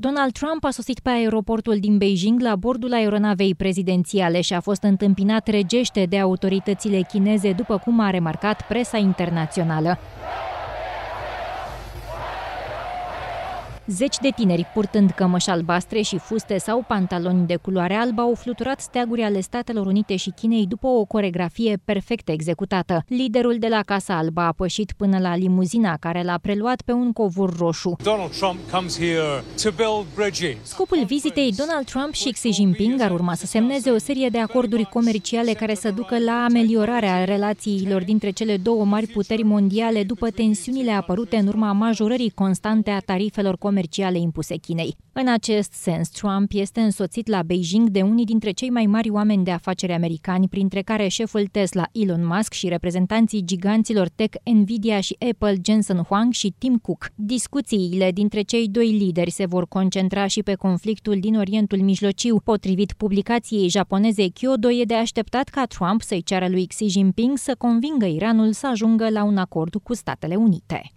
Donald Trump a sosit pe aeroportul din Beijing la bordul aeronavei prezidențiale și a fost întâmpinat regește de autoritățile chineze, după cum a remarcat presa internațională. Zeci de tineri, purtând cămăși albastre și fuste sau pantaloni de culoare albă, au fluturat steaguri ale Statelor Unite și Chinei după o coreografie perfect executată. Liderul de la Casa Albă a pășit până la limuzina care l-a preluat pe un covor roșu. Scopul vizitei: Donald Trump și Xi Jinping ar urma să semneze o serie de acorduri comerciale care să ducă la ameliorarea relațiilor dintre cele două mari puteri mondiale după tensiunile apărute în urma majorării constante a tarifelor comerciale impuse Chinei. În acest sens, Trump este însoțit la Beijing de unii dintre cei mai mari oameni de afaceri americani, printre care șeful Tesla Elon Musk și reprezentanții giganților tech Nvidia și Apple Jensen Huang și Tim Cook. Discuțiile dintre cei doi lideri se vor concentra și pe conflictul din Orientul Mijlociu. Potrivit publicației japoneze Kyodo, e de așteptat ca Trump să-i ceară lui Xi Jinping să convingă Iranul să ajungă la un acord cu Statele Unite.